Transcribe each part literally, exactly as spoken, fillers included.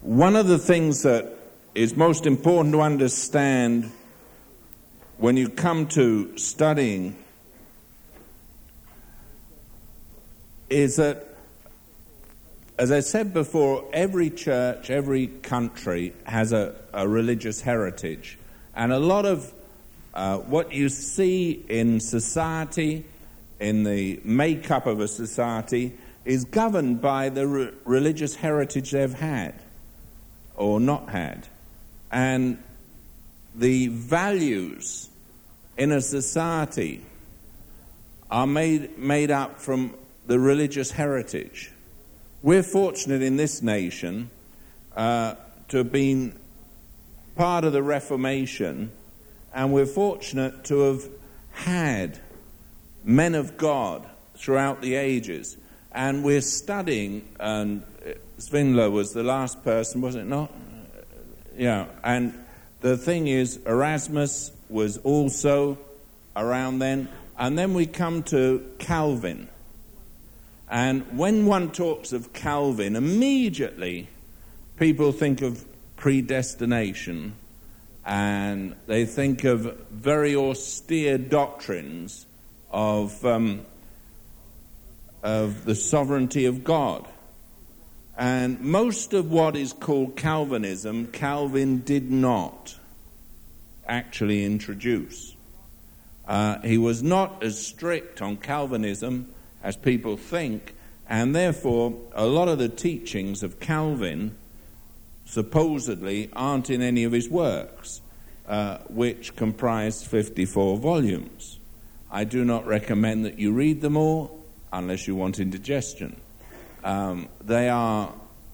One of the things that is most important to understand when you come to studying is that, as I said before, every church, every country has a, a religious heritage. And a lot of uh, what you see in society, in the makeup of a society, is governed by the re- religious heritage they've had or not had. And the values in a society are made made up from the religious heritage. We're fortunate in this nation uh, to have been part of the Reformation, and we're fortunate to have had men of God throughout the ages. And we're studying, and Zwingli was the last person, was it not? Yeah, and the thing is, Erasmus was also around then, and then we come to Calvin. And when one talks of Calvin, immediately people think of predestination, and they think of very austere doctrines of um, of the sovereignty of God. And most of what is called Calvinism, Calvin did not actually introduce. Uh, he was not as strict on Calvinism as people think, and therefore a lot of the teachings of Calvin supposedly aren't in any of his works, uh, which comprise fifty-four volumes. I do not recommend that you read them all unless you want indigestion. Um, they are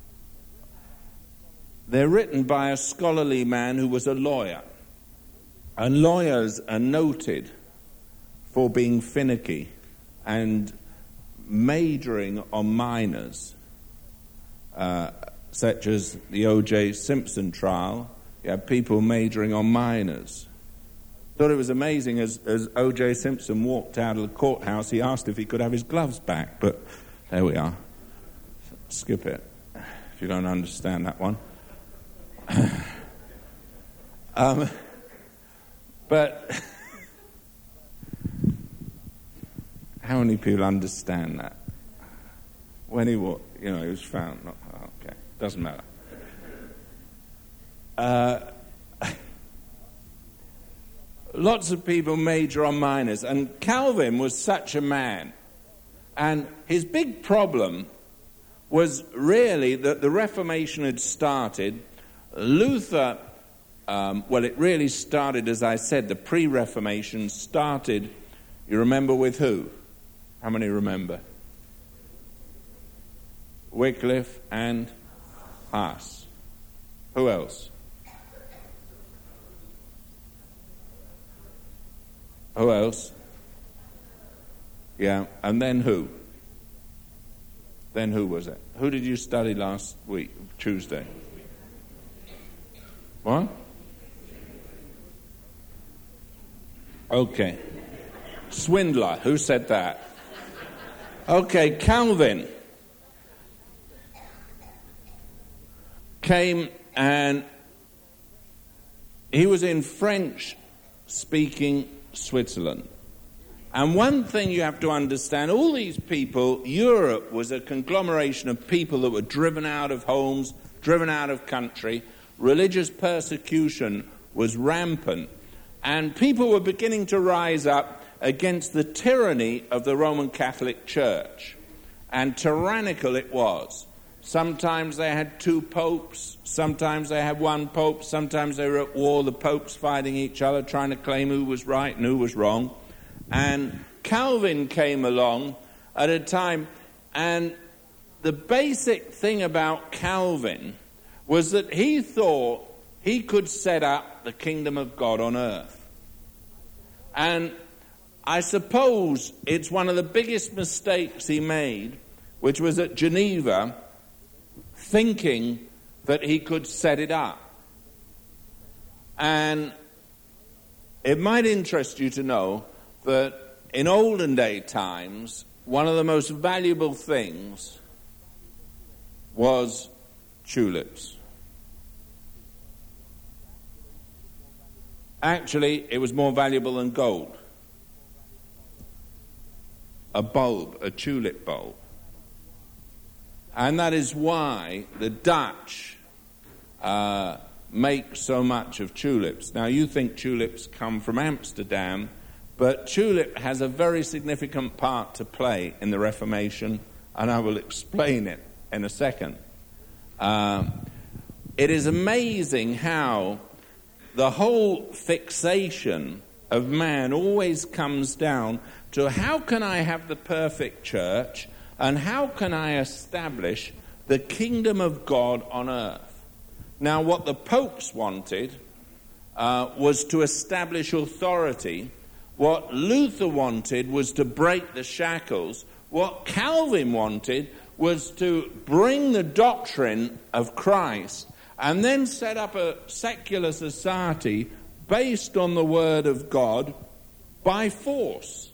they're written by a scholarly man who was a lawyer, and lawyers are noted for being finicky and majoring on minors, uh, such as the O J Simpson trial. You have people majoring on minors. Thought it was amazing as, as O J Simpson walked out of the courthouse, he asked if he could have his gloves back, but there we are. Skip it, if you don't understand that one. um, but how many people understand that? When he was, you know, he was found. Not, okay, doesn't matter. Uh, lots of people major on minors, and Calvin was such a man. And his big problem was really that the Reformation had started. Luther, um, well, it really started, as I said, the pre-Reformation started, you remember with who? How many remember? Wycliffe and Huss. Who else? Who else? Yeah, and then who? Then who was it? Who did you study last week, Tuesday? What? Okay. Swindler, who said that? Okay, Calvin came and he was in French-speaking Switzerland. And one thing you have to understand, all these people, Europe was a conglomeration of people that were driven out of homes, driven out of country. Religious persecution was rampant. And people were beginning to rise up against the tyranny of the Roman Catholic Church. And tyrannical it was. Sometimes they had two popes, sometimes they had one pope, sometimes they were at war, the popes fighting each other, trying to claim who was right and who was wrong. And Calvin came along at a time, and the basic thing about Calvin was that he thought he could set up the kingdom of God on earth. And I suppose it's one of the biggest mistakes he made, which was at Geneva, thinking that he could set it up. And it might interest you to know that in olden day times, one of the most valuable things was tulips. Actually, it was more valuable than gold. A bulb, a tulip bulb. And that is why the Dutch uh, make so much of tulips. Now, you think tulips come from Amsterdam, but tulip has a very significant part to play in the Reformation, and I will explain it in a second. Uh, it is amazing how the whole fixation of man always comes down to how can I have the perfect church and how can I establish the kingdom of God on earth. Now, what the popes wanted uh, was to establish authority. What Luther wanted was to break the shackles. What Calvin wanted was to bring the doctrine of Christ and then set up a secular society based on the word of God by force.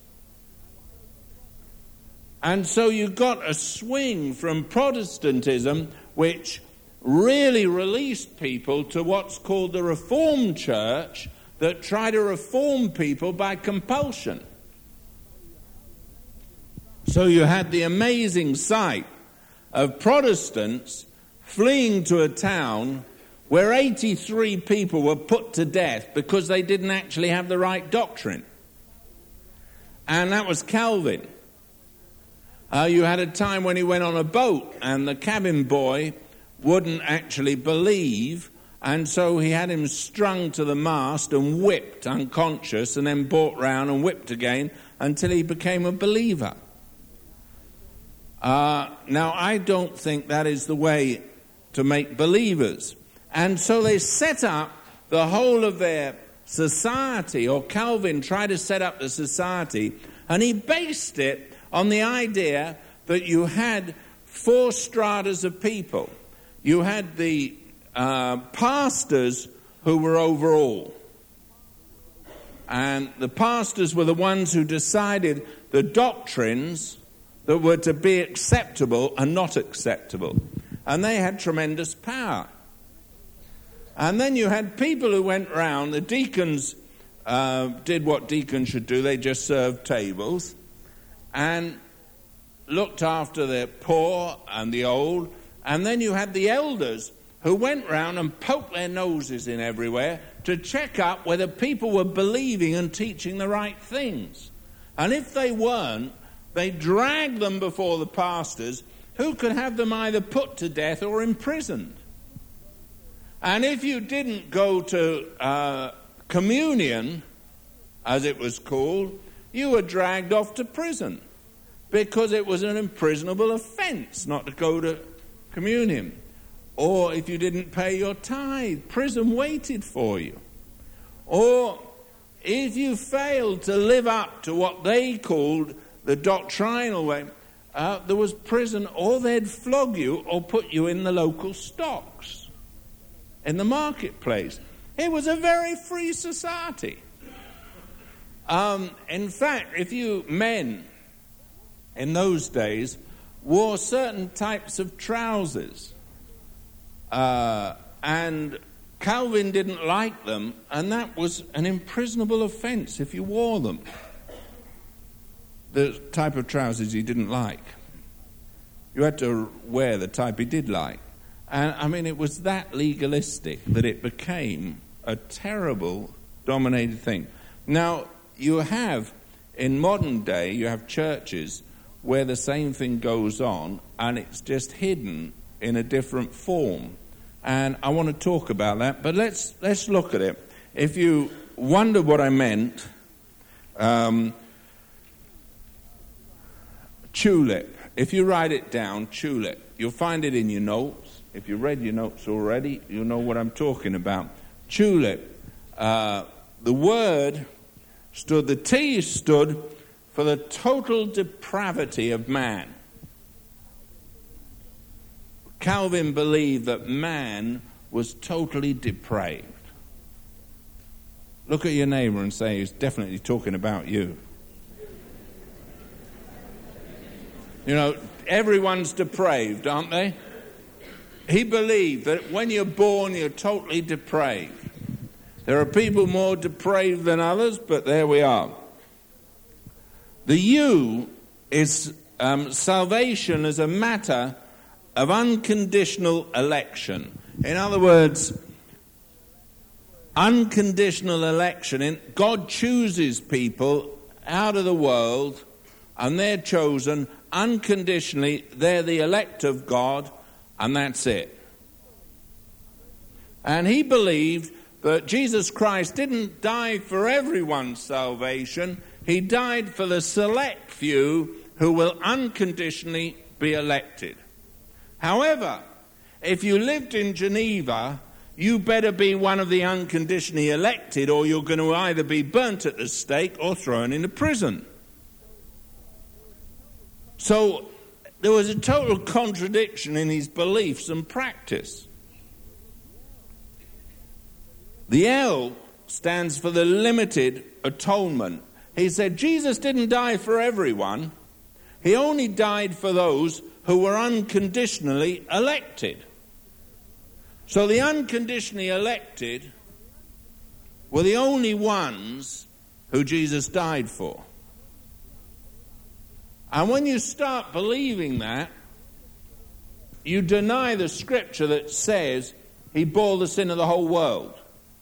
And so you got a swing from Protestantism, which really released people, to what's called the Reformed Church, that try to reform people by compulsion. So you had the amazing sight of Protestants fleeing to a town where eighty-three people were put to death because they didn't actually have the right doctrine. And that was Calvin. Uh, you had a time when he went on a boat and the cabin boy wouldn't actually believe, and so he had him strung to the mast and whipped unconscious and then brought round and whipped again until he became a believer. Uh, now, I don't think that is the way to make believers. And so they set up the whole of their society, or Calvin tried to set up the society, and he based it on the idea that you had four stratas of people. You had the uh, pastors who were over all. And the pastors were the ones who decided the doctrines that were to be acceptable and not acceptable. And they had tremendous power. And then you had people who went round. The deacons uh, did what deacons should do. They just served tables and looked after the poor and the old. And then you had the elders who went round and poked their noses in everywhere to check up whether people were believing and teaching the right things. And if they weren't, they dragged them before the pastors, who could have them either put to death or imprisoned. And if you didn't go to uh, communion, as it was called, you were dragged off to prison, because it was an imprisonable offence not to go to communion. Or if you didn't pay your tithe, prison waited for you. Or if you failed to live up to what they called the doctrinal way, uh, there was prison, or they'd flog you or put you in the local stocks, in the marketplace. It was a very free society. Um, in fact, if you men in those days wore certain types of trousers, uh, and Calvin didn't like them, and that was an imprisonable offence if you wore them. The type of trousers he didn't like. You had to wear the type he did like. And I mean, it was that legalistic that it became a terrible dominated thing. Now, you have, in modern day, you have churches where the same thing goes on, and it's just hidden in a different form. And I want to talk about that, but let's let's look at it. If you wonder what I meant, um, tulip. If you write it down, tulip, you'll find it in your notes. If you read your notes already, you'll know what I'm talking about. Tulip. Uh, the word stood, the T stood for the total depravity of man. Calvin believed that man was totally depraved. Look at your neighbour and say, he's definitely talking about you. You know, everyone's depraved, aren't they? He believed that when you're born, you're totally depraved. There are people more depraved than others, but there we are. The U is um, salvation as a matter of unconditional election. In other words, unconditional election. In, God chooses people out of the world, and they're chosen unconditionally. They're the elect of God, and that's it. And he believed that Jesus Christ didn't die for everyone's salvation. He died for the select few who will unconditionally be elected. However, if you lived in Geneva, you better be one of the unconditionally elected, or you're going to either be burnt at the stake or thrown into prison. So there was a total contradiction in his beliefs and practice. The L stands for the limited atonement. He said Jesus didn't die for everyone. He only died for those who were unconditionally elected. So the unconditionally elected were the only ones who Jesus died for. And when you start believing that, you deny the scripture that says he bore the sin of the whole world.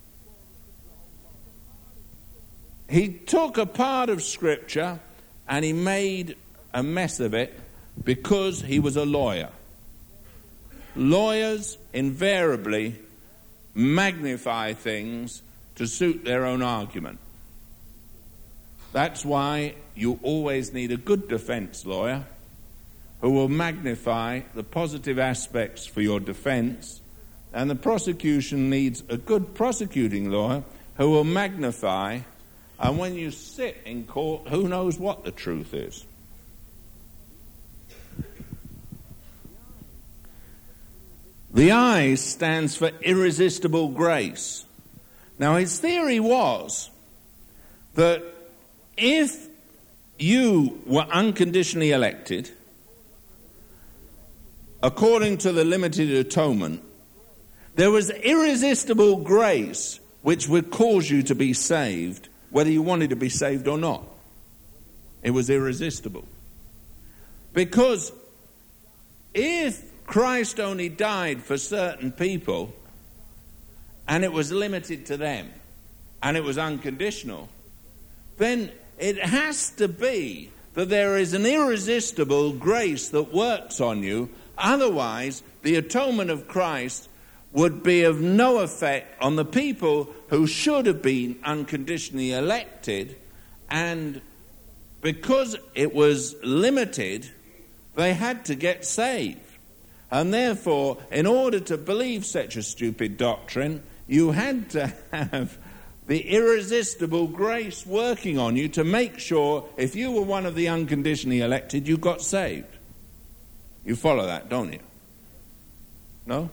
He took a part of scripture and he made a mess of it because he was a lawyer. Lawyers invariably magnify things to suit their own argument. That's why you always need a good defense lawyer who will magnify the positive aspects for your defense, and the prosecution needs a good prosecuting lawyer who will magnify, and when you sit in court, who knows what the truth is. The I stands for irresistible grace. Now, his theory was that if you were unconditionally elected, according to the limited atonement, there was irresistible grace which would cause you to be saved, whether you wanted to be saved or not. It was irresistible. Because if Christ only died for certain people, and it was limited to them, and it was unconditional, then it has to be that there is an irresistible grace that works on you. Otherwise, the atonement of Christ would be of no effect on the people who should have been unconditionally elected, and because it was limited, they had to get saved. And therefore, in order to believe such a stupid doctrine, you had to have the irresistible grace working on you to make sure if you were one of the unconditionally elected, you got saved. You follow that, don't you? No?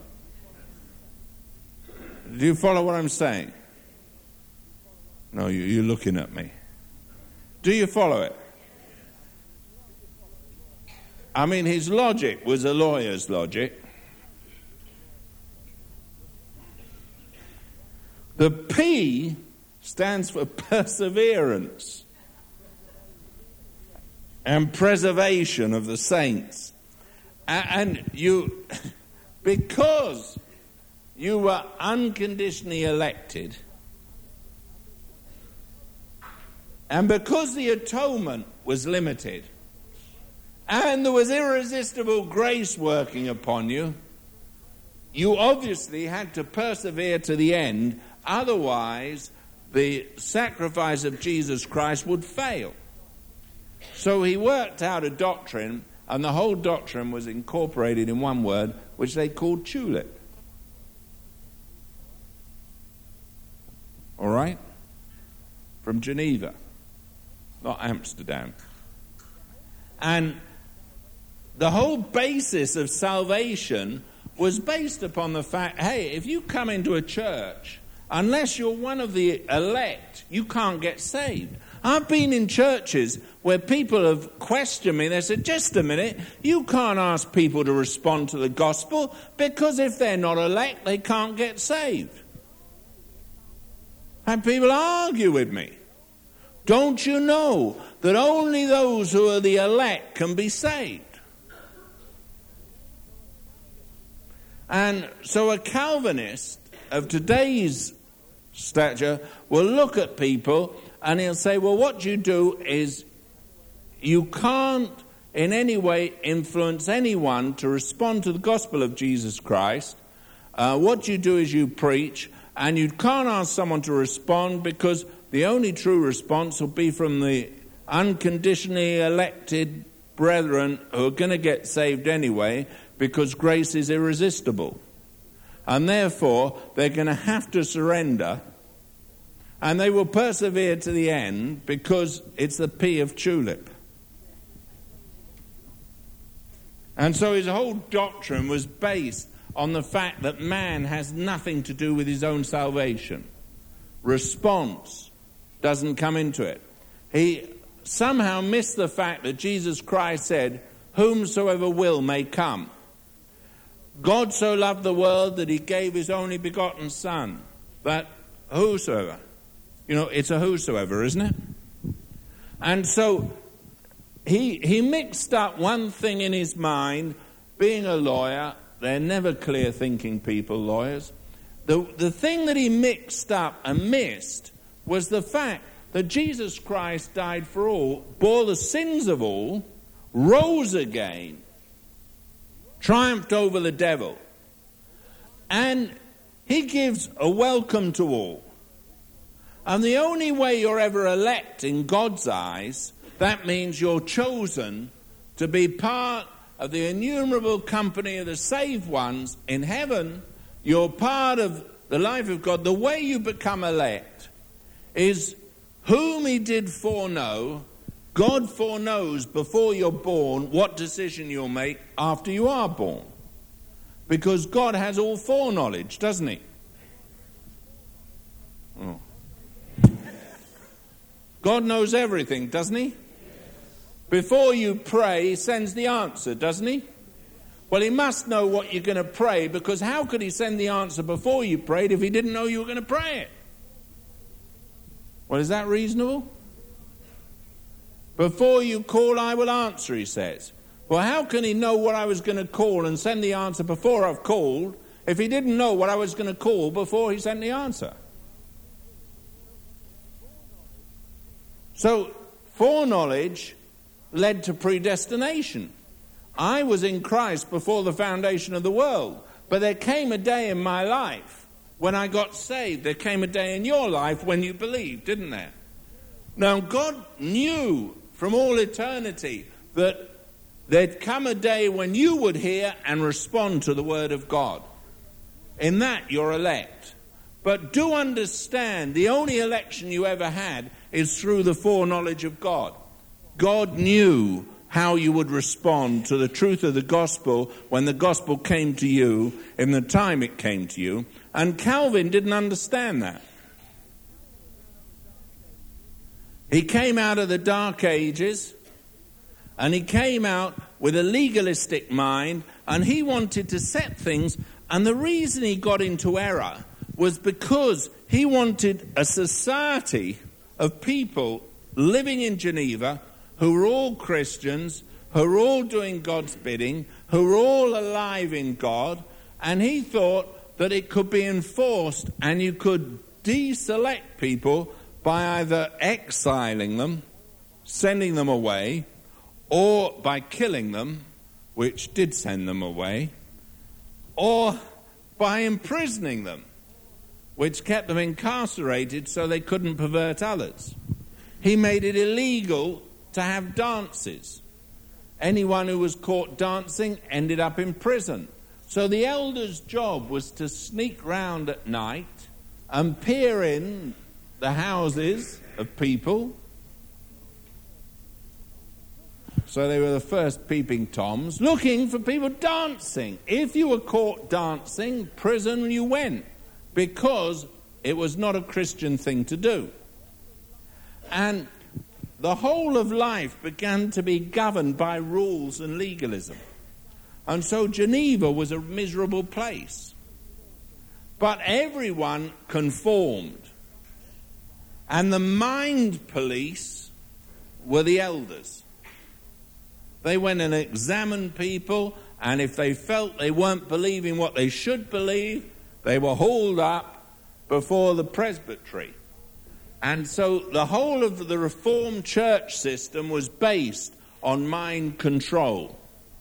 Do you follow what I'm saying? No, you, you're looking at me. Do you follow it? I mean, his logic was a lawyer's logic. The P stands for perseverance and preservation of the saints. And you, because you were unconditionally elected, and because the atonement was limited, and there was irresistible grace working upon you, you obviously had to persevere to the end. Otherwise, the sacrifice of Jesus Christ would fail. So he worked out a doctrine, and the whole doctrine was incorporated in one word, which they called tulip. All right? From Geneva, not Amsterdam. And the whole basis of salvation was based upon the fact, hey, if you come into a church, unless you're one of the elect, you can't get saved. I've been in churches where people have questioned me. They said, just a minute, you can't ask people to respond to the gospel because if they're not elect, they can't get saved. And people argue with me. Don't you know that only those who are the elect can be saved? And so a Calvinist of today's stature will look at people and he'll say, well, what you do is you can't in any way influence anyone to respond to the gospel of Jesus Christ. Uh, what you do is you preach, and you can't ask someone to respond because the only true response will be from the unconditionally elected brethren who are going to get saved anyway, because grace is irresistible. And therefore, they're going to have to surrender, and they will persevere to the end because it's the P of tulip. And so his whole doctrine was based on the fact that man has nothing to do with his own salvation. Response doesn't come into it. He somehow missed the fact that Jesus Christ said, whomsoever will may come. God so loved the world that he gave his only begotten Son, that whosoever, you know, it's a whosoever, isn't it? And so he he mixed up one thing in his mind, being a lawyer. They're never clear-thinking people, lawyers. The, the thing that he mixed up and missed was the fact that Jesus Christ died for all, bore the sins of all, rose again, triumphed over the devil, and he gives a welcome to all. And the only way you're ever elect in God's eyes, that means you're chosen to be part of the innumerable company of the saved ones in heaven. You're part of the life of God. The way you become elect is whom he did foreknow. God foreknows before you're born what decision you'll make after you are born. Because God has all foreknowledge, doesn't he? Oh. God knows everything, doesn't he? Before you pray, he sends the answer, doesn't he? Well, he must know what you're going to pray, because how could he send the answer before you prayed if he didn't know you were going to pray it? Well, is that reasonable? Before you call, I will answer, he says. Well, how can he know what I was going to call and send the answer before I've called if he didn't know what I was going to call before he sent the answer? So, foreknowledge led to predestination. I was in Christ before the foundation of the world, but there came a day in my life when I got saved. There came a day in your life when you believed, didn't there? Now, God knew from all eternity that there'd come a day when you would hear and respond to the word of God. In that, you're elect. But do understand, the only election you ever had is through the foreknowledge of God. God knew how you would respond to the truth of the gospel when the gospel came to you in the time it came to you. And Calvin didn't understand that. He came out of the Dark Ages, and he came out with a legalistic mind, and he wanted to set things. And the reason he got into error was because he wanted a society of people living in Geneva who were all Christians, who were all doing God's bidding, who were all alive in God, and he thought that it could be enforced and you could deselect people by either exiling them, sending them away, or by killing them, which did send them away, or by imprisoning them, which kept them incarcerated so they couldn't pervert others. He made it illegal to have dances. Anyone who was caught dancing ended up in prison. So the elder's job was to sneak round at night and peer in the houses of people. So they were the first peeping toms, looking for people dancing. If you were caught dancing, prison you went, because it was not a Christian thing to do. And the whole of life began to be governed by rules and legalism. And so Geneva was a miserable place. But everyone conformed. And the mind police were the elders. They went and examined people, and if they felt they weren't believing what they should believe, they were hauled up before the presbytery. And so the whole of the Reformed church system was based on mind control.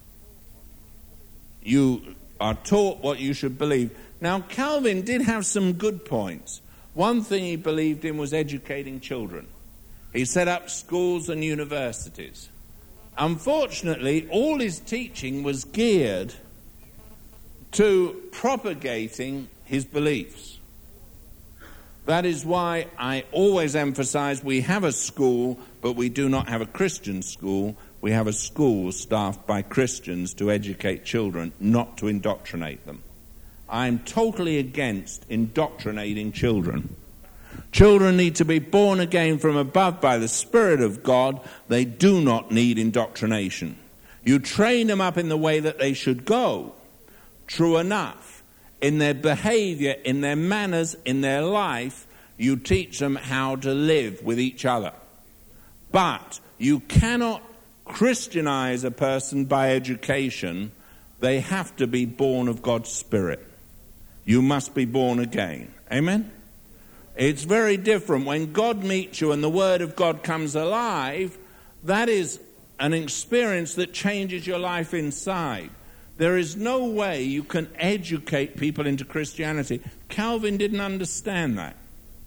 You are taught what you should believe. Now, Calvin did have some good points. One thing he believed in was educating children. He set up schools and universities. Unfortunately, all his teaching was geared to propagating his beliefs. That is why I always emphasize we have a school, but we do not have a Christian school. We have a school staffed by Christians to educate children, not to indoctrinate them. I'm totally against indoctrinating children. Children need to be born again from above by the Spirit of God. They do not need indoctrination. You train them up in the way that they should go. True enough. In their behavior, in their manners, in their life, you teach them how to live with each other. But you cannot Christianize a person by education. They have to be born of God's Spirit. You must be born again. Amen? It's very different. When God meets you and the Word of God comes alive, that is an experience that changes your life inside. There is no way you can educate people into Christianity. Calvin didn't understand that.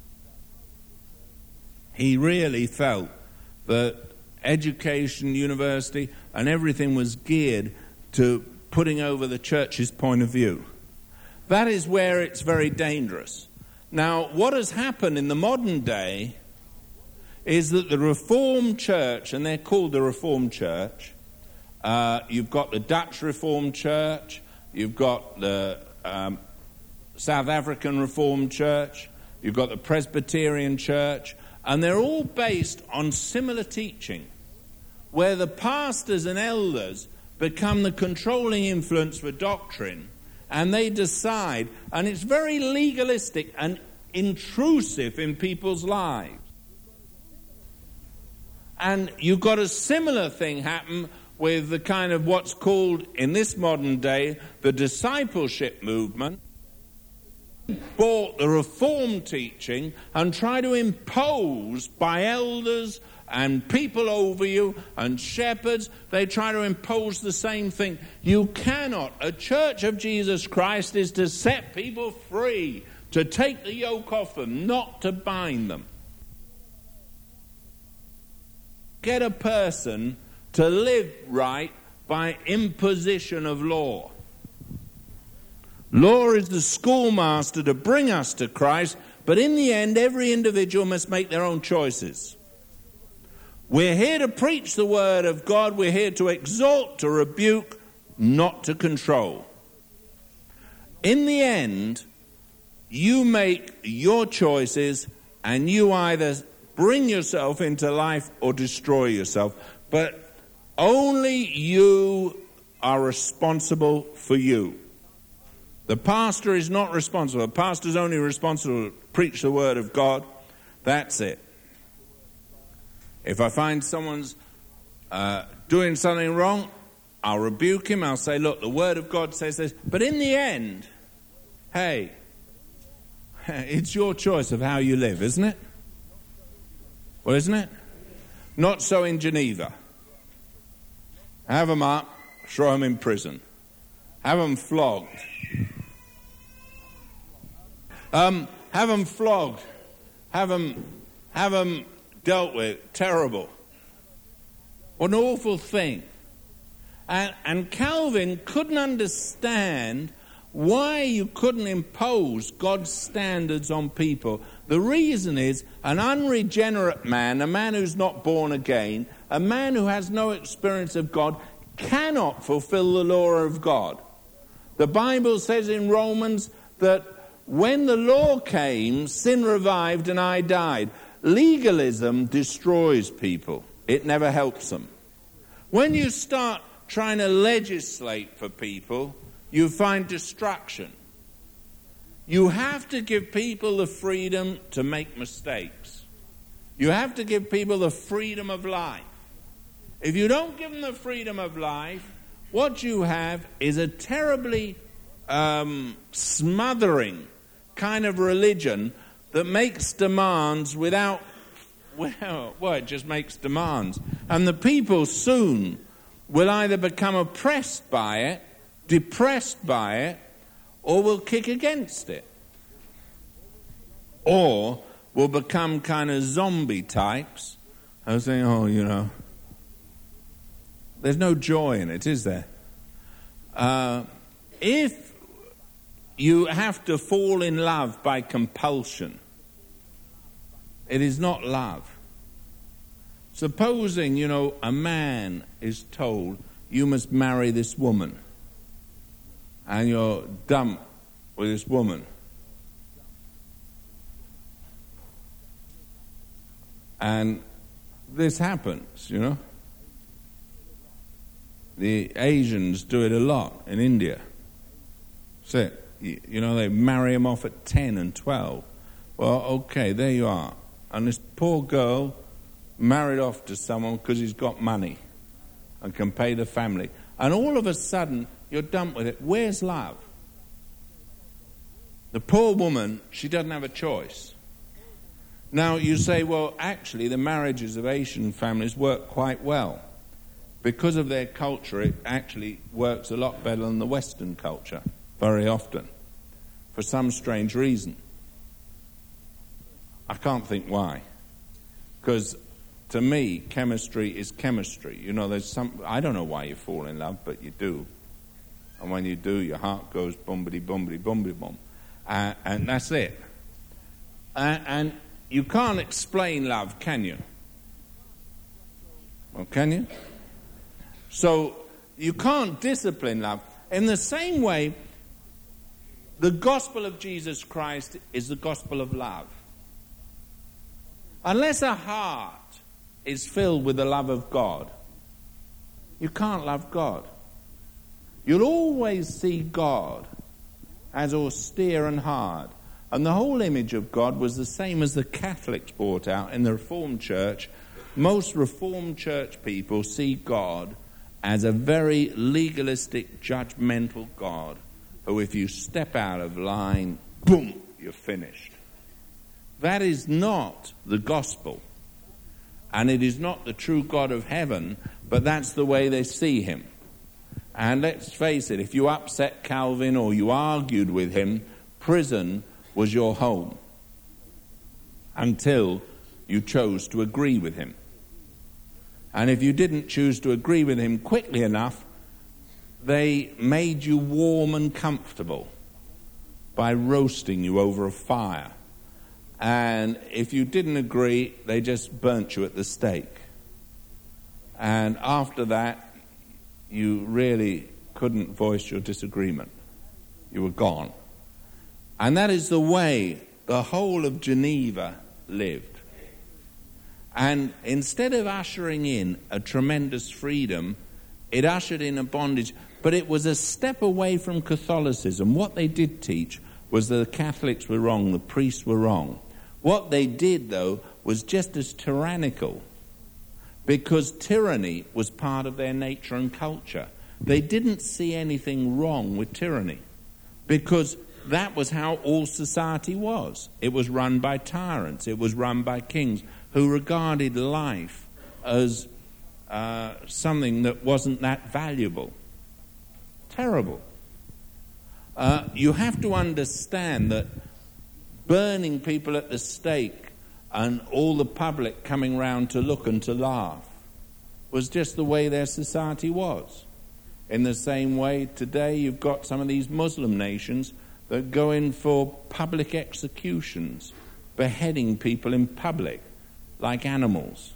He really felt that education, university, and everything was geared to putting over the church's point of view. That is where it's very dangerous. Now, what has happened in the modern day is that the Reformed Church, and they're called the Reformed Church, Uh, you've got the Dutch Reformed Church, you've got the um, South African Reformed Church, you've got the Presbyterian Church, and they're all based on similar teaching, where the pastors and elders become the controlling influence for doctrine, and they decide, and it's very legalistic and intrusive in people's lives. And you've got a similar thing happen with the kind of what's called in this modern day the discipleship movement, bought the Reformed teaching and try to impose by elders and people over you and shepherds, they try to impose the same thing. You cannot. A church of Jesus Christ is to set people free, to take the yoke off them, not to bind them. Get a person to live right by imposition of law. Law is the schoolmaster to bring us to Christ, but in the end, every individual must make their own choices. We're here to preach the word of God. We're here to exhort, to rebuke, not to control. In the end, you make your choices, and you either bring yourself into life or destroy yourself. But only you are responsible for you. The pastor is not responsible. The pastor is only responsible to preach the word of God. That's it. If I find someone's uh, doing something wrong, I'll rebuke him. I'll say, look, the word of God says this. But in the end, hey, it's your choice of how you live, isn't it? Well, isn't it? Not so in Geneva. Have them up, throw them in prison. Have them flogged. Um, have them flogged. Have them, have them dealt with. Terrible. What an awful thing. And, and Calvin couldn't understand why you couldn't impose God's standards on people. The reason is an unregenerate man, a man who's not born again, a man who has no experience of God, cannot fulfill the law of God. The Bible says in Romans that when the law came, sin revived and I died. Legalism destroys people. It never helps them. When you start trying to legislate for people, you find destruction. You have to give people the freedom to make mistakes. You have to give people the freedom of life. If you don't give them the freedom of life, what you have is a terribly um, smothering kind of religion that makes demands without, well, well, it just makes demands. And the people soon will either become oppressed by it, depressed by it, or will kick against it. Or will become kind of zombie types and saying, oh, you know, there's no joy in it, is there? Uh, if you have to fall in love by compulsion, it is not love. Supposing, you know, a man is told, you must marry this woman, and you're dumped with this woman. And this happens, you know. The Asians do it a lot in India. So, you know, they marry them off at ten and twelve. Well, okay, there you are. And this poor girl married off to someone because he's got money and can pay the family. And all of a sudden, you're done with it. Where's love? The poor woman, she doesn't have a choice. Now, you say, well, actually, the marriages of Asian families work quite well. Because of their culture, it actually works a lot better than the Western culture, very often, for some strange reason. I can't think why. Because, to me, chemistry is chemistry. You know, there's some... I don't know why you fall in love, but you do. And when you do, your heart goes bumbity, bumbity, bumbity, bum. Uh, and that's it. Uh, and... You can't explain love, can you? Well, can you? So, you can't discipline love. In the same way, the gospel of Jesus Christ is the gospel of love. Unless a heart is filled with the love of God, you can't love God. You'll always see God as austere and hard. And the whole image of God was the same as the Catholics brought out in the Reformed Church. Most Reformed Church people see God as a very legalistic, judgmental God, who if you step out of line, boom, you're finished. That is not the gospel. And it is not the true God of heaven, but that's the way they see him. And let's face it, if you upset Calvin or you argued with him, prison was your home until you chose to agree with him. And if you didn't choose to agree with him quickly enough, they made you warm and comfortable by roasting you over a fire. And if you didn't agree, they just burnt you at the stake. And after that, you really couldn't voice your disagreement. You were gone. And that is the way the whole of Geneva lived. And instead of ushering in a tremendous freedom, it ushered in a bondage. But it was a step away from Catholicism. What they did teach was that the Catholics were wrong, the priests were wrong. What they did, though, was just as tyrannical, because tyranny was part of their nature and culture. They didn't see anything wrong with tyranny, because that was how all society was. It was run by tyrants. It was run by kings who regarded life as uh, something that wasn't that valuable. Terrible. Uh, you have to understand that burning people at the stake and all the public coming round to look and to laugh was just the way their society was. In the same way, today you've got some of these Muslim nations that go in for public executions, beheading people in public like animals.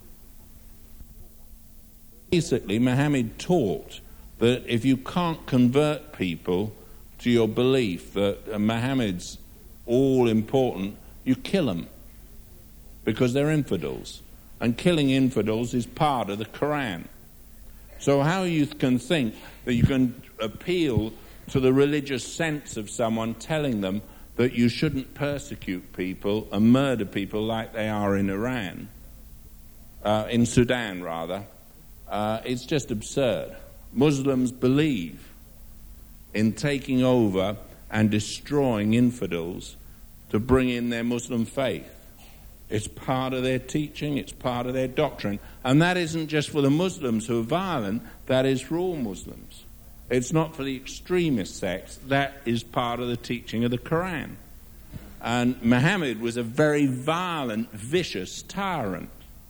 Basically, Muhammad taught that if you can't convert people to your belief that Muhammad's all important, you kill them because they're infidels. And killing infidels is part of the Quran. So how you can think that you can appeal to the religious sense of someone telling them that you shouldn't persecute people and murder people like they are in Iran uh, in Sudan rather, uh, it's just absurd. Muslims believe in taking over and destroying infidels to bring in their Muslim faith. It's part of their teaching, it's part of their doctrine. And that isn't just for the Muslims who are violent, that is for all Muslims. It's not for the extremist sects, that is part of the teaching of the Quran. And Muhammad was a very violent, vicious tyrant.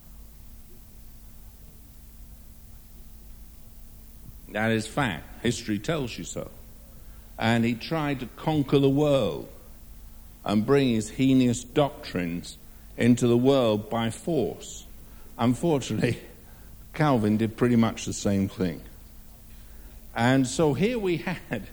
That is fact. History tells you so. And he tried to conquer the world and bring his heinous doctrines into the world by force. Unfortunately, Calvin did pretty much the same thing. And so here we had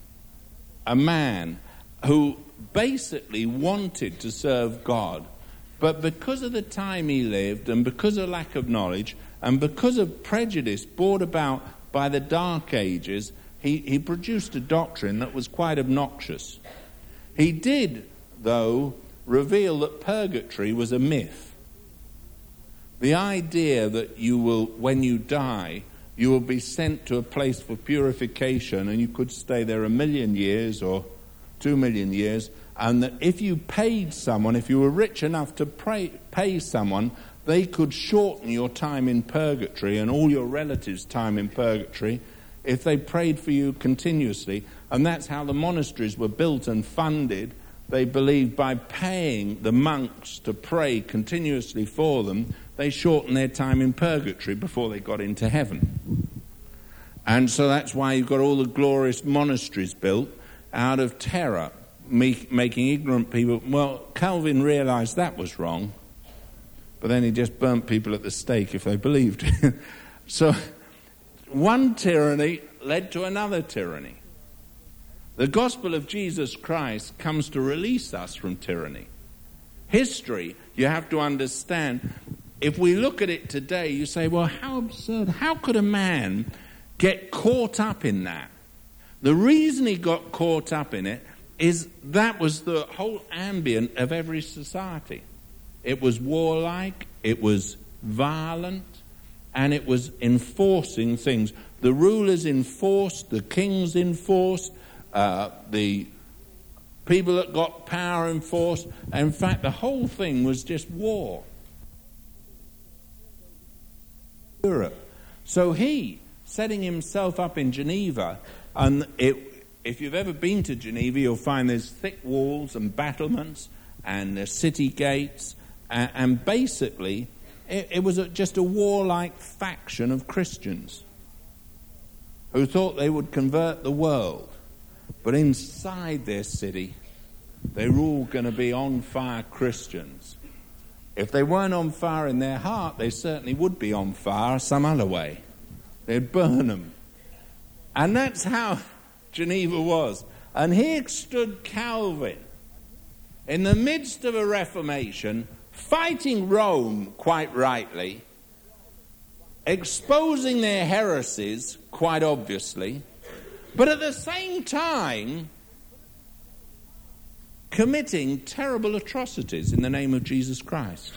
a man who basically wanted to serve God, but because of the time he lived and because of lack of knowledge and because of prejudice brought about by the Dark Ages, he, he produced a doctrine that was quite obnoxious. He did, though, reveal that purgatory was a myth. The idea that you will, when you die, you will be sent to a place for purification and you could stay there a million years or two million years, and that if you paid someone, if you were rich enough to pray, pay someone, they could shorten your time in purgatory and all your relatives' time in purgatory if they prayed for you continuously. And that's how the monasteries were built and funded. They believed by paying the monks to pray continuously for them, they shortened their time in purgatory before they got into heaven. And so that's why you've got all the glorious monasteries built out of terror, make, making ignorant people... Well, Calvin realized that was wrong, but then he just burnt people at the stake if they believed. So one tyranny led to another tyranny. The gospel of Jesus Christ comes to release us from tyranny. History, you have to understand, if we look at it today, you say, well, how absurd, how could a man get caught up in that? The reason he got caught up in it is that was the whole ambient of every society. It was warlike, it was violent, and it was enforcing things. The rulers enforced, the kings enforced, uh, the people that got power enforced. In fact, the whole thing was just war. Europe. So he, setting himself up in Geneva, and it, if you've ever been to Geneva, you'll find there's thick walls and battlements and there's city gates, and, and basically it, it was a, just a warlike faction of Christians who thought they would convert the world. But inside their city, they were all going to be on-fire Christians. If they weren't on fire in their heart, they certainly would be on fire some other way. They'd burn them. And that's how Geneva was. And here stood Calvin in the midst of a Reformation, fighting Rome quite rightly, exposing their heresies quite obviously, but at the same time committing terrible atrocities in the name of Jesus Christ.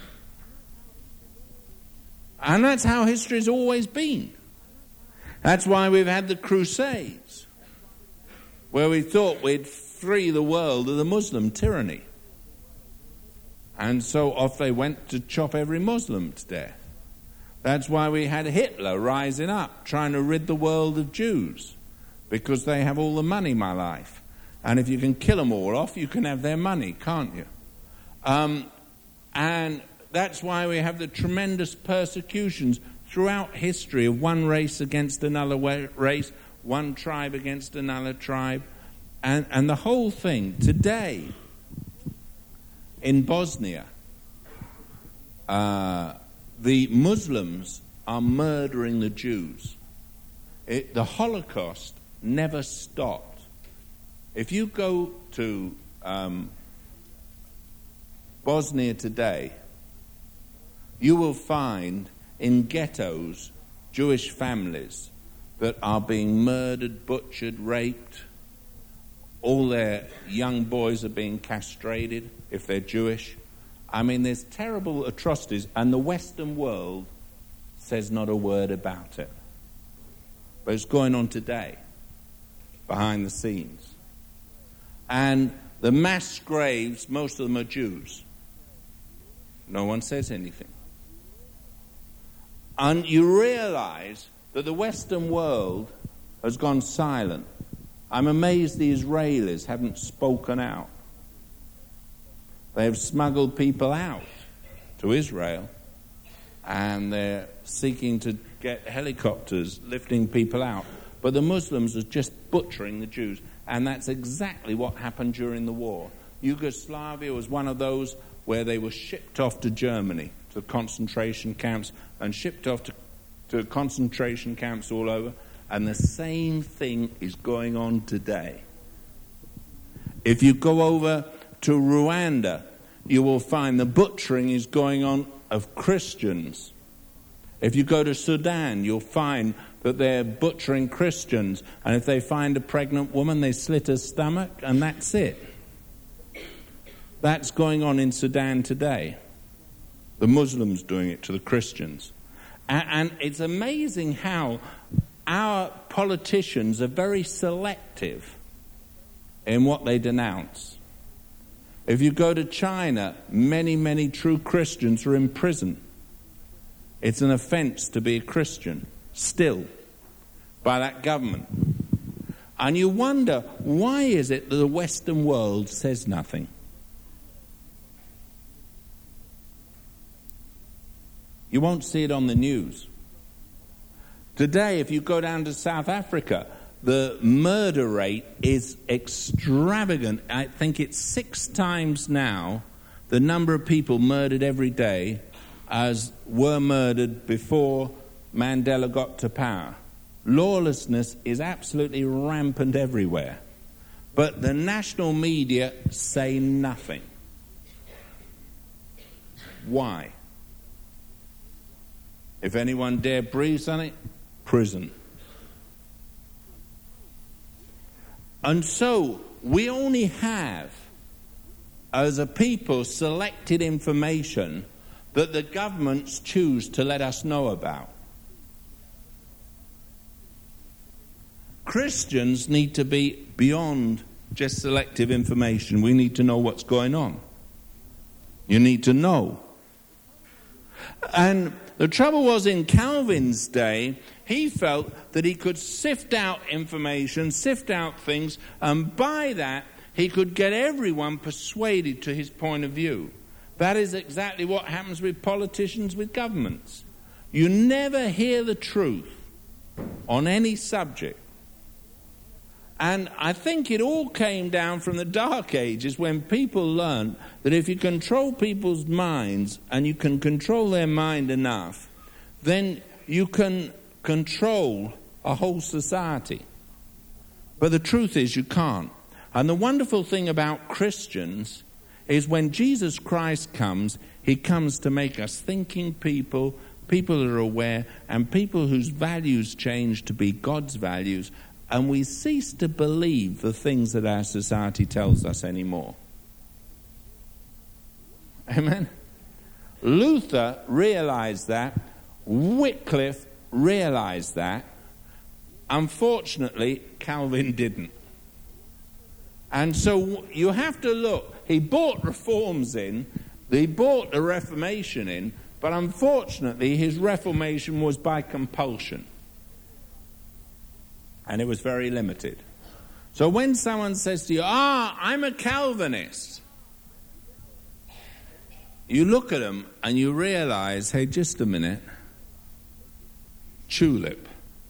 And that's how history's always been. That's why we've had the Crusades, where we thought we'd free the world of the Muslim tyranny. And so off they went to chop every Muslim to death. That's why we had Hitler rising up, trying to rid the world of Jews, because they have all the money, my life. And if you can kill them all off, you can have their money, can't you? Um, and that's why we have the tremendous persecutions throughout history of one race against another race, one tribe against another tribe. And, and the whole thing, today, in Bosnia, uh, the Muslims are murdering the Jews. It, the Holocaust never stopped. If you go to um, Bosnia today, you will find in ghettos Jewish families that are being murdered, butchered, raped. All their young boys are being castrated if they're Jewish. I mean, there's terrible atrocities, and the Western world says not a word about it. But it's going on today, behind the scenes. And the mass graves, most of them are Jews. No one says anything. And you realize that the Western world has gone silent. I'm amazed the Israelis haven't spoken out. They have smuggled people out to Israel, and they're seeking to get helicopters lifting people out. But the Muslims are just butchering the Jews, and that's exactly what happened during the war. Yugoslavia was one of those where they were shipped off to Germany, to concentration camps, and shipped off to, to concentration camps all over. And the same thing is going on today. If you go over to Rwanda, you will find the butchering is going on of Christians. If you go to Sudan, you'll find that they're butchering Christians. And if they find a pregnant woman, they slit her stomach, and that's it. That's going on in Sudan today. The Muslims doing it to the Christians. And, and it's amazing how our politicians are very selective in what they denounce. If you go to China, many, many true Christians are in prison. It's an offense to be a Christian, still, by that government. And you wonder, why is it that the Western world says nothing? You won't see it on the news. Today, if you go down to South Africa, the murder rate is extravagant. I think it's six times now the number of people murdered every day as were murdered before Mandela got to power. Lawlessness is absolutely rampant everywhere. But the national media say nothing. Why? If anyone dare breathe on it, prison. And so we only have, as a people, selected information that the governments choose to let us know about. Christians need to be beyond just selective information. We need to know what's going on. You need to know. And the trouble was, in Calvin's day, he felt that he could sift out information, sift out things, and by that he could get everyone persuaded to his point of view. That is exactly what happens with politicians, with governments. You never hear the truth on any subject. And I think it all came down from the Dark Ages, when people learned that if you control people's minds and you can control their mind enough, then you can control a whole society. But the truth is you can't. And the wonderful thing about Christians is when Jesus Christ comes, he comes to make us thinking people, people that are aware, and people whose values change to be God's values. And we cease to believe the things that our society tells us anymore. Amen? Luther realized that. Wycliffe realized that. Unfortunately, Calvin didn't. And so you have to look. He brought reforms in. He brought the Reformation in. But unfortunately, his Reformation was by compulsion. And it was very limited. So when someone says to you, ah, I'm a Calvinist, you look at them and you realize, hey, just a minute, tulip.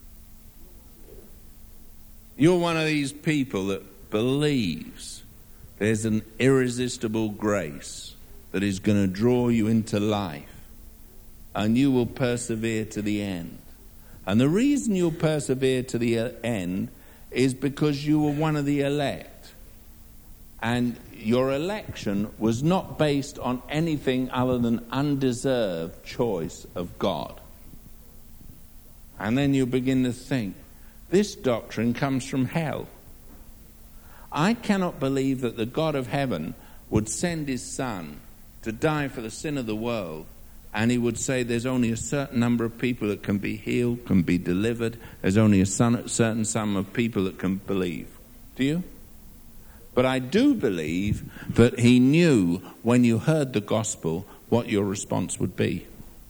You're one of these people that believes there's an irresistible grace that is going to draw you into life, and you will persevere to the end. And the reason you'll persevere to the end is because you were one of the elect. And your election was not based on anything other than undeserved choice of God. And then you begin to think, this doctrine comes from hell. I cannot believe that the God of heaven would send his Son to die for the sin of the world and he would say there's only a certain number of people that can be healed, can be delivered. There's only a certain sum of people that can believe. Do you? But I do believe that he knew when you heard the gospel what your response would be.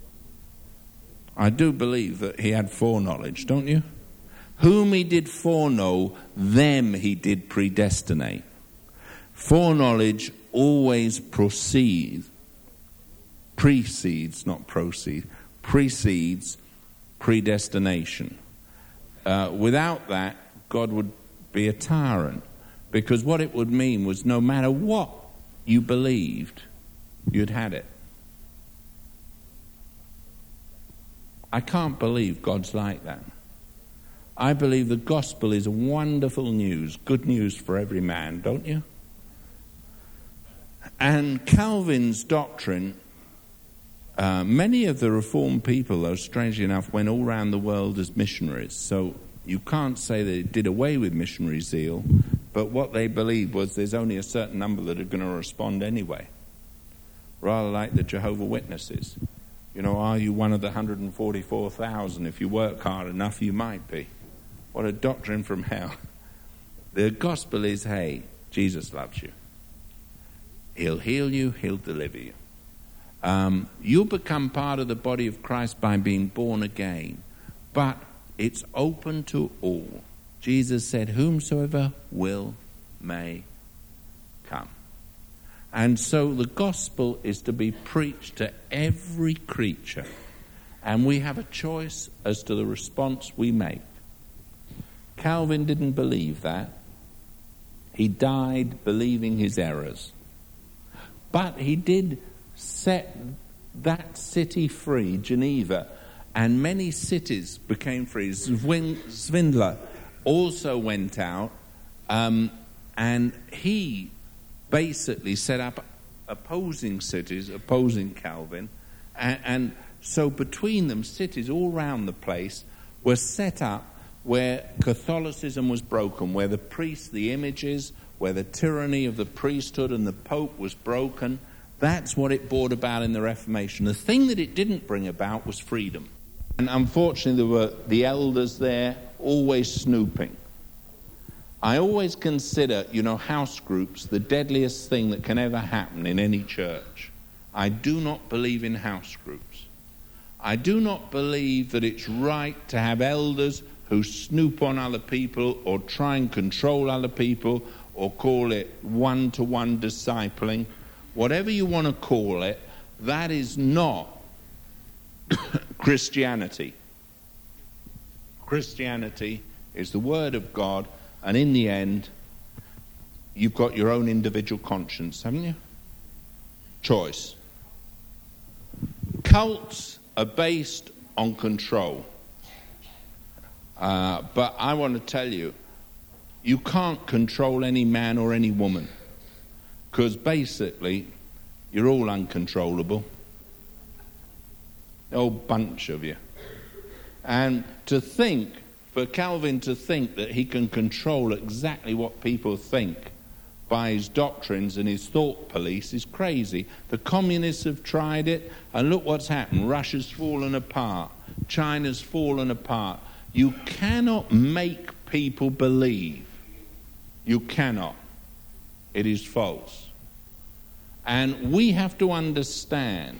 I do believe that he had foreknowledge, don't you? Whom he did foreknow, them he did predestinate. Foreknowledge always proceeds, precedes, not proceed, precedes predestination. Uh, without that, God would be a tyrant, because what it would mean was no matter what you believed, you'd had it. I can't believe God's like that. I believe the gospel is wonderful news, good news for every man, don't you? And Calvin's doctrine, uh, many of the Reformed people, though, strangely enough, went all around the world as missionaries. So you can't say they did away with missionary zeal, but what they believed was there's only a certain number that are going to respond anyway. Rather like the Jehovah's Witnesses. You know, are you one of the one hundred forty-four thousand? If you work hard enough, you might be. What a doctrine from hell. The gospel is, hey, Jesus loves you. He'll heal you, he'll deliver you. Um, you'll become part of the body of Christ by being born again. But it's open to all. Jesus said, whomsoever will may come. And so the gospel is to be preached to every creature. And we have a choice as to the response we make. Calvin didn't believe that. He died believing his errors. But he did set that city free, Geneva, and many cities became free. Zwingli also went out, um, and he basically set up opposing cities, opposing Calvin, and, and so between them, cities all around the place were set up where Catholicism was broken, where the priests, the images, where the tyranny of the priesthood and the Pope was broken. That's what it brought about in the Reformation. The thing that it didn't bring about was freedom. And unfortunately, there were the elders there always snooping. I always consider, you know, house groups the deadliest thing that can ever happen in any church. I do not believe in house groups. I do not believe that it's right to have elders who snoop on other people or try and control other people or call it one-to-one discipling. Whatever you want to call it, that is not Christianity. Christianity is the Word of God, and in the end, you've got your own individual conscience, haven't you? Choice. Cults are based on control. Uh, but I want to tell you, you can't control any man or any woman, because basically, you're all uncontrollable. A whole bunch of you. And to think, for Calvin to think that he can control exactly what people think by his doctrines and his thought police is crazy. The communists have tried it, and look what's happened. Russia's fallen apart. China's fallen apart. You cannot make people believe. You cannot. It is false. And we have to understand.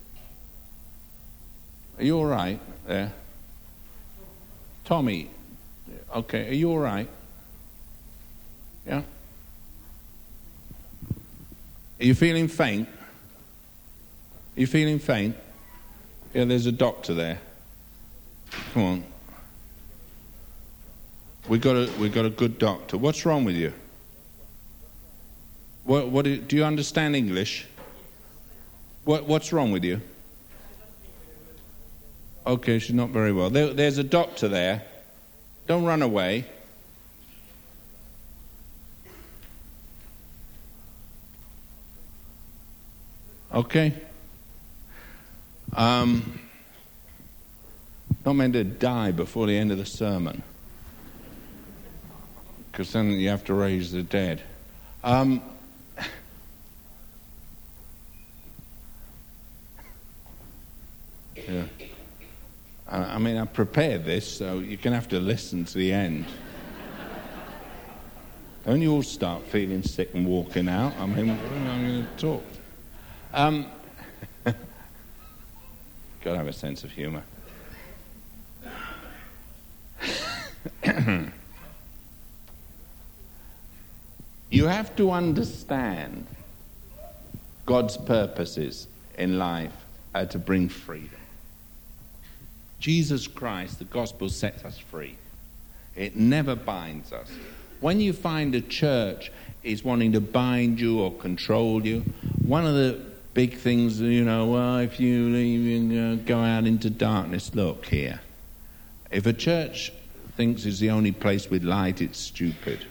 Are you all right there? Tommy, okay, are you all right? Yeah? Are you feeling faint? Are you feeling faint? Yeah, there's a doctor there. Come on. We got a we got a good doctor. What's wrong with you? What what do, do you understand English? What what's wrong with you? Okay, she's not very well. There, there's a doctor there. Don't run away. Okay. Um, not meant to die before the end of the sermon, because then you have to raise the dead. Um, Yeah. I mean, I prepared this, so you're going to have to listen to the end. Don't you all start feeling sick and walking out? I mean, I'm going to talk. Um, got to have a sense of humour. You have to understand God's purposes in life are to bring freedom. Jesus Christ, the gospel sets us free. It never binds us. When you find a church is wanting to bind you or control you, one of the big things, you know, well, if you leave and uh, go out into darkness, look here. If a church thinks it's the only place with light, it's stupid.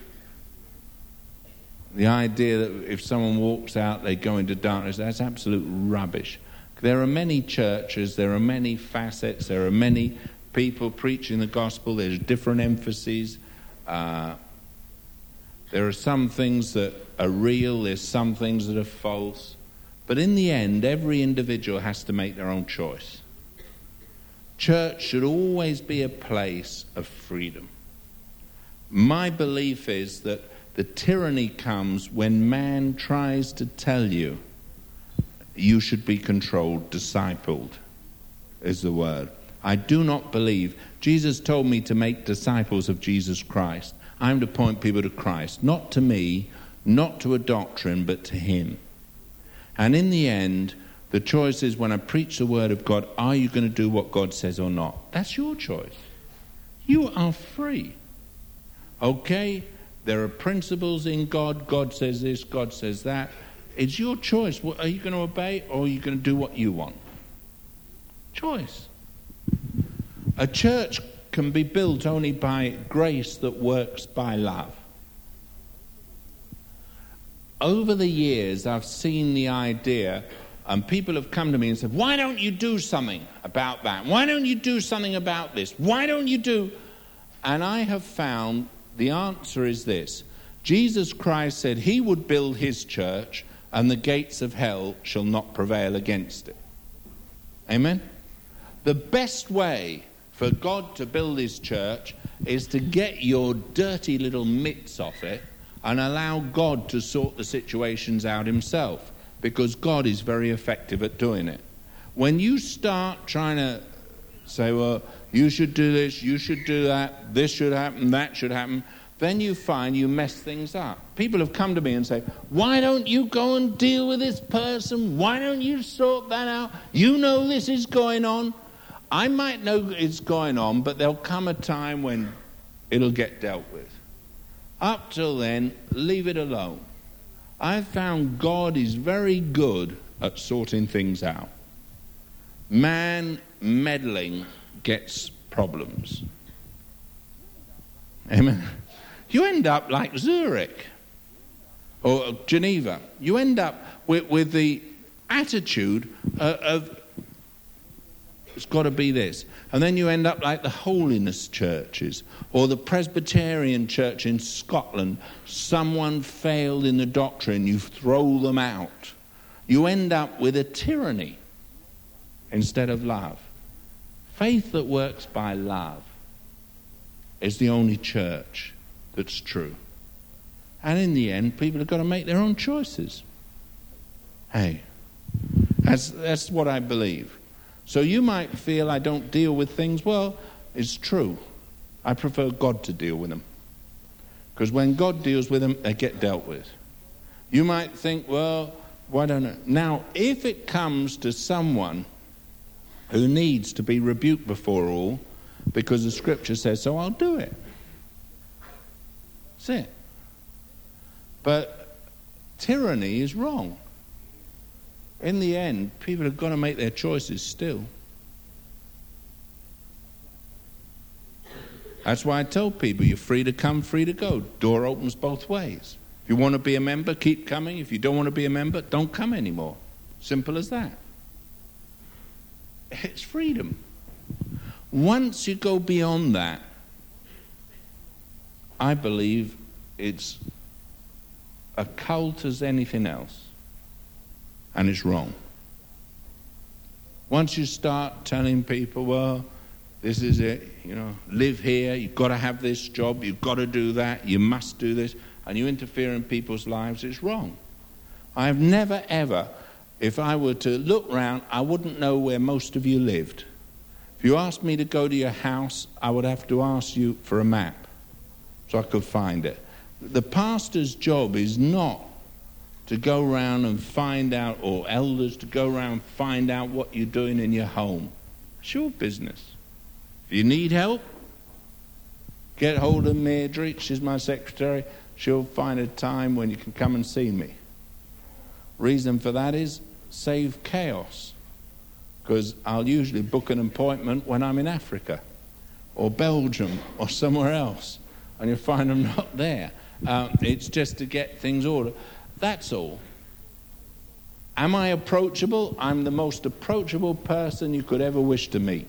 The idea that if someone walks out, they go into darkness, that's absolute rubbish. There are many churches, there are many facets, there are many people preaching the gospel, there's different emphases. Uh, there are some things that are real, there's some things that are false. But in the end, every individual has to make their own choice. Church should always be a place of freedom. My belief is that the tyranny comes when man tries to tell you you should be controlled, discipled, is the word. I do not believe. Jesus told me to make disciples of Jesus Christ. I'm to point people to Christ, not to me, not to a doctrine, but to him. And in the end, the choice is when I preach the word of God, are you going to do what God says or not? That's your choice. You are free. Okay? There are principles in God. God says this, God says that. It's your choice. Are you going to obey or are you going to do what you want? Choice. A church can be built only by grace that works by love. Over the years, I've seen the idea, and people have come to me and said, why don't you do something about that? Why don't you do something about this? Why don't you do... And I have found the answer is this. Jesus Christ said he would build his church and the gates of hell shall not prevail against it. Amen? The best way for God to build his church is to get your dirty little mitts off it and allow God to sort the situations out himself, because God is very effective at doing it. When you start trying to say, well, you should do this, you should do that, this should happen, that should happen, then you find you mess things up. People have come to me and say, why don't you go and deal with this person? Why don't you sort that out? You know this is going on. I might know it's going on, but there'll come a time when it'll get dealt with. Up till then, leave it alone. I've found God is very good at sorting things out. Man meddling gets problems. Amen. You end up like Zurich or Geneva. You end up with, with the attitude uh, of it's got to be this. And then you end up like the holiness churches or the Presbyterian church in Scotland. Someone failed in the doctrine, you throw them out. You end up with a tyranny instead of love. Faith that works by love is the only church that's true. And in the end, people have got to make their own choices. Hey, that's, that's what I believe. So you might feel I don't deal with things. Well, it's true. I prefer God to deal with them. Because when God deals with them, they get dealt with. You might think, well, why don't I? Now, if it comes to someone who needs to be rebuked before all, because the scripture says so, I'll do it. That's it. But tyranny is wrong. In the end, people have got to make their choices still. That's why I tell people, you're free to come, free to go. Door opens both ways. If you want to be a member, keep coming. If you don't want to be a member, don't come anymore. Simple as that. It's freedom. Once you go beyond that, I believe it's a cult as anything else. And it's wrong. Once you start telling people, well, this is it, you know, live here, you've got to have this job, you've got to do that, you must do this, and you interfere in people's lives, it's wrong. I have never, ever, if I were to look round, I wouldn't know where most of you lived. If you asked me to go to your house, I would have to ask you for a map so I could find it. The pastor's job is not to go around and find out, or elders to go around and find out what you're doing in your home. It's your business. If you need help, get hold of Mairdrie, she's my secretary. She'll find a time when you can come and see me. Reason for that is save chaos, because I'll usually book an appointment when I'm in Africa or Belgium or somewhere else, and you'll find them not there. Um, it's just to get things ordered. That's all. Am I approachable? I'm the most approachable person you could ever wish to meet.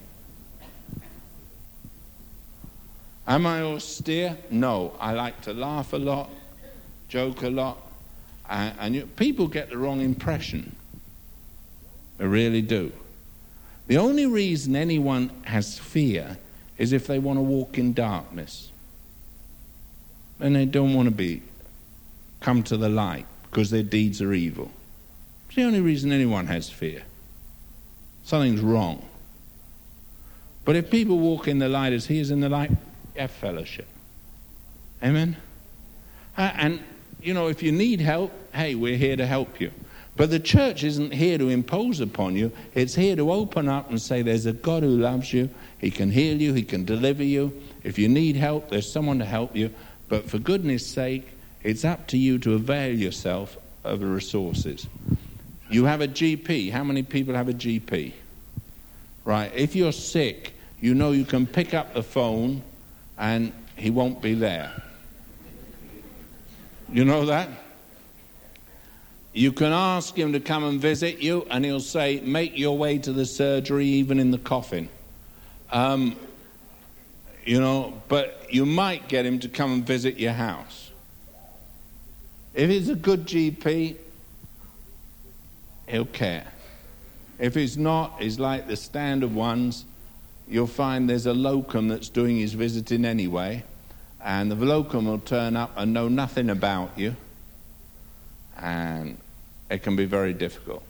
Am I austere? No. I like to laugh a lot, joke a lot, uh, and you, people get the wrong impression. They really do. The only reason anyone has fear is if they want to walk in darkness. And they don't want to be come to the light because their deeds are evil. It's the only reason anyone has fear. Something's wrong. But if people walk in the light as he is in the light, you have fellowship. Amen? Uh, and, you know, if you need help, hey, we're here to help you. But the church isn't here to impose upon you. It's here to open up and say there's a God who loves you. He can heal you. He can deliver you. If you need help, there's someone to help you. But for goodness sake, it's up to you to avail yourself of the resources. You have a G P. How many people have a G P? Right. If you're sick, you know you can pick up the phone and he won't be there. You know that? You can ask him to come and visit you, and he'll say, make your way to the surgery, even in the coffin. Um, you know, but you might get him to come and visit your house. If he's a good G P, he'll care. If he's not, he's like the standard ones. You'll find there's a locum that's doing his visiting anyway, and the locum will turn up and know nothing about you, and it can be very difficult.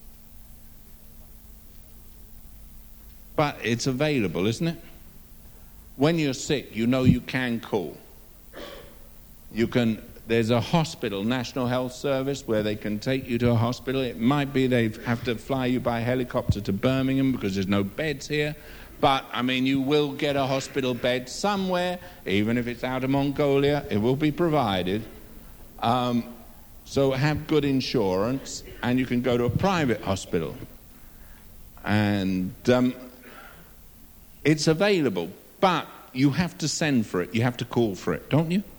But it's available, isn't it? When you're sick, you know you can call. You can. There's a hospital, National Health Service, where they can take you to a hospital. It might be they have to fly you by helicopter to Birmingham because there's no beds here. But, I mean, you will get a hospital bed somewhere, even if it's out of Mongolia. It will be provided. Um, so have good insurance, and you can go to a private hospital. And um, it's available, but you have to send for it. You have to call for it, don't you?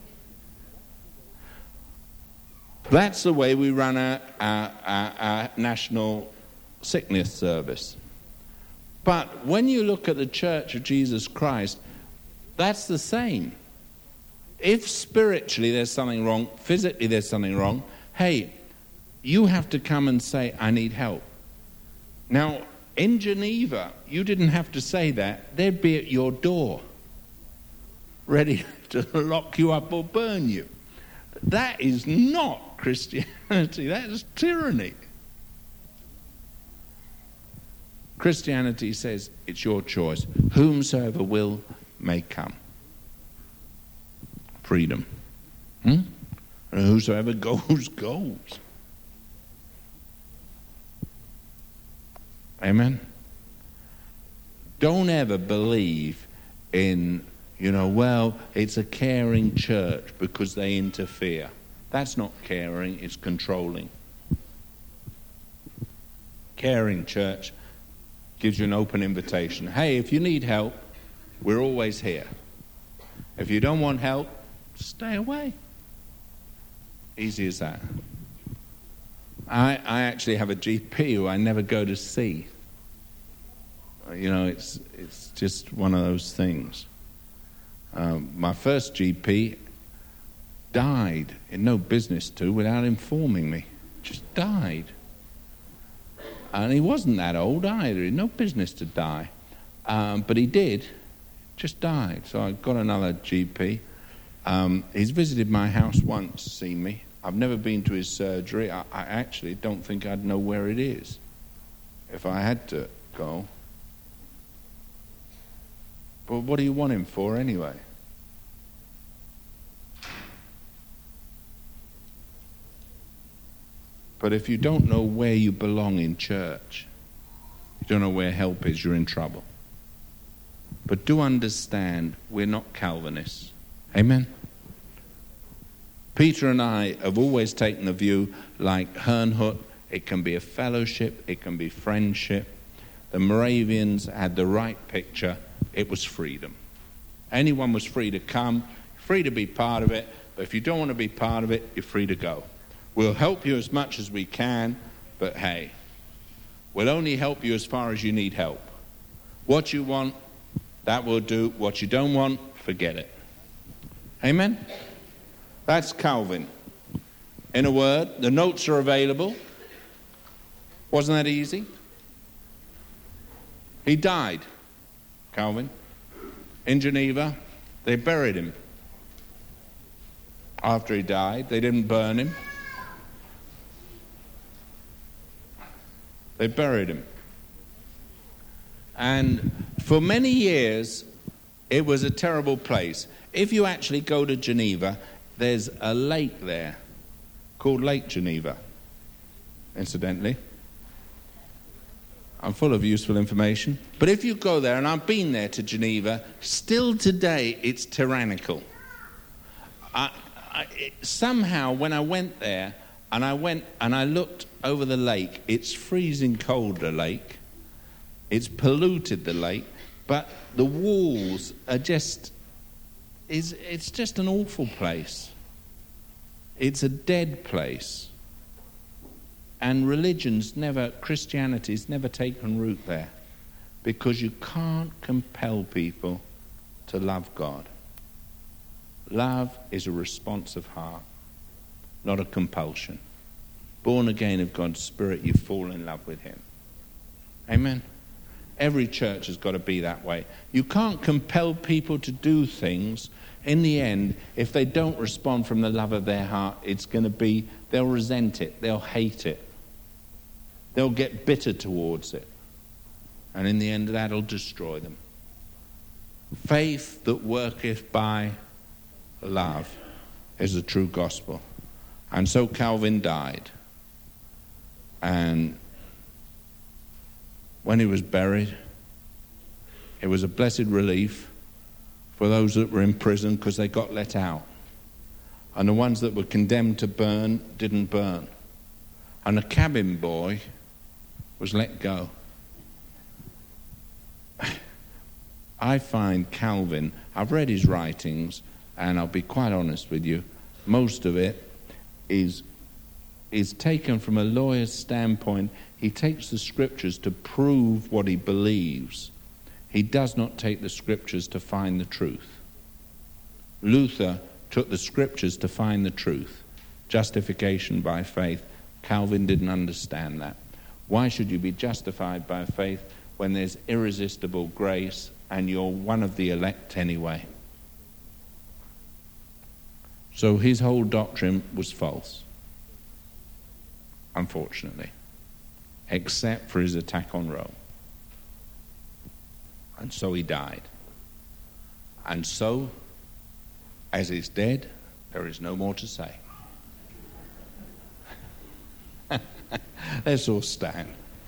That's the way we run our, our, our, our national sickness service. But when you look at the Church of Jesus Christ, that's the same. If spiritually there's something wrong, physically there's something wrong, hey, you have to come and say, I need help. Now, in Geneva, you didn't have to say that. They'd be at your door, ready to lock you up or burn you. That is not Christianity. That is tyranny. Christianity says it's your choice. Whomsoever will may come. Freedom. Hmm? And whosoever goes, goes. Amen? Don't ever believe in, you know, well, it's a caring church because they interfere. That's not caring, it's controlling. Caring church gives you an open invitation. Hey, if you need help, we're always here. If you don't want help, stay away. Easy as that. I, I actually have a G P who I never go to see. You know, it's it's just one of those things. Um, my first G P died in no business to without informing me. Just died. And he wasn't that old either. He had no business to die. Um, but he did. Just died. So I got another G P. Um, he's visited my house once, seen me. I've never been to his surgery. I, I actually don't think I'd know where it is if I had to go. But what do you want him for anyway? But if you don't know where you belong in church, you don't know where help is, you're in trouble. But do understand, we're not Calvinists. Amen? Peter and I have always taken the view, like Herrnhut, it can be a fellowship, it can be friendship. The Moravians had the right picture. It was freedom. Anyone was free to come, free to be part of it, but if you don't want to be part of it, you're free to go. We'll help you as much as we can, but hey, we'll only help you as far as you need help. What you want, that will do. What you don't want, forget it. Amen? That's Calvin. In a word, the notes are available. Wasn't that easy? He died, Calvin, in Geneva. They buried him. After he died, they didn't burn him. They buried him. And for many years, it was a terrible place. If you actually go to Geneva, there's a lake there called Lake Geneva, incidentally. I'm full of useful information. But if you go there, and I've been there to Geneva, still today it's tyrannical. I, I, it, somehow when I went there, and I went and I looked over the lake, it's freezing cold, the lake. It's polluted, the lake. But the walls are just, is it's just an awful place. It's a dead place. And religion's never, Christianity's never taken root there. Because you can't compel people to love God. Love is a response of heart, not a compulsion. Born again of God's Spirit, you fall in love with Him. Amen? Every church has got to be that way. You can't compel people to do things. In the end, if they don't respond from the love of their heart, it's going to be, they'll resent it, they'll hate it. They'll get bitter towards it. And in the end, that'll destroy them. Faith that worketh by love is the true gospel. And so Calvin died. And when he was buried, it was a blessed relief for those that were in prison because they got let out. And the ones that were condemned to burn didn't burn. And the cabin boy was let go. I find Calvin, I've read his writings, and I'll be quite honest with you, most of it is, is taken from a lawyer's standpoint. He takes the scriptures to prove what he believes. He does not take the scriptures to find the truth. Luther took the scriptures to find the truth. Justification by faith. Calvin didn't understand that. Why should you be justified by faith when there's irresistible grace and you're one of the elect anyway? So his whole doctrine was false, unfortunately, except for his attack on Rome. And so he died. And so, as he's dead, there is no more to say. Let's all stand.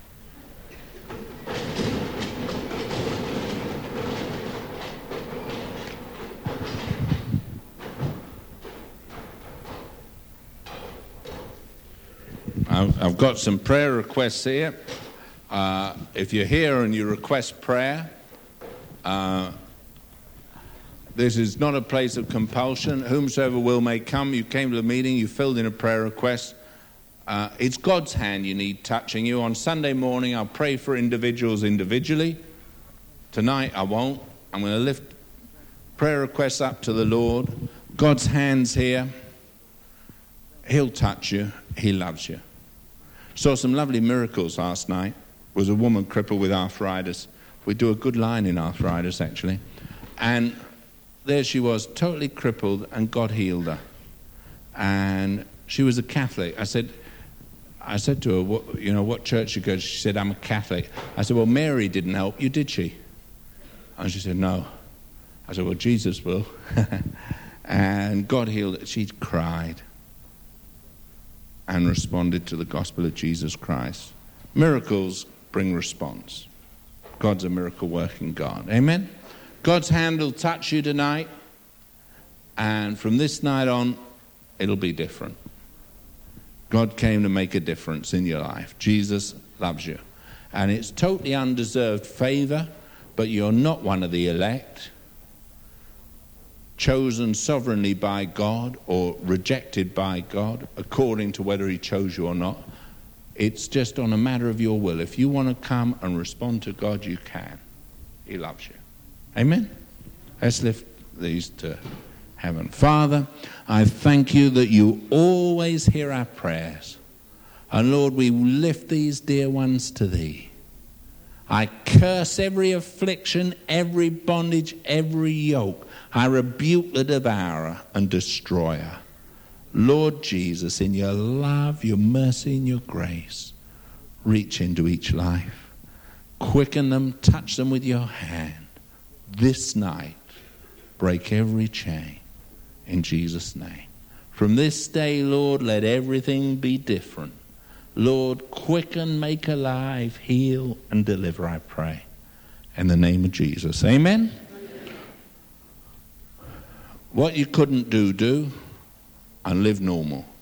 I've got some prayer requests here. Uh, if you're here and you request prayer, uh, this is not a place of compulsion. Whomsoever will may come. You came to the meeting, you filled in a prayer request. Uh, it's God's hand you need touching you. On Sunday morning, I'll pray for individuals individually. Tonight, I won't. I'm going to lift prayer requests up to the Lord. God's hand's here. He'll touch you. He loves you. Saw some lovely miracles last night. Was a woman crippled with arthritis. We do a good line in arthritis, actually. And there she was, totally crippled, and God healed her. And she was a Catholic. I said, I said to her, what, you know, what church you go to? She said, I'm a Catholic. I said, well, Mary didn't help you, did she? And she said, no. I said, well, Jesus will. And God healed her. She cried and responded to the gospel of Jesus Christ. Miracles bring response. God's a miracle-working God. Amen? God's hand will touch you tonight, and from this night on, it'll be different. God came to make a difference in your life. Jesus loves you. And it's totally undeserved favor, but you're not one of the elect, chosen sovereignly by God or rejected by God, according to whether he chose you or not. It's just on a matter of your will. If you want to come and respond to God, you can. He loves you. Amen? Let's lift these to heaven. Father, I thank you that you always hear our prayers. And Lord, we lift these dear ones to thee. I curse every affliction, every bondage, every yoke. I rebuke the devourer and destroyer. Lord Jesus, in your love, your mercy, and your grace, reach into each life. Quicken them, touch them with your hand. This night, break every chain in Jesus' name. From this day, Lord, let everything be different. Lord, quicken, make alive, heal, and deliver, I pray. In the name of Jesus. Amen? Amen. What you couldn't do, do, and live normal.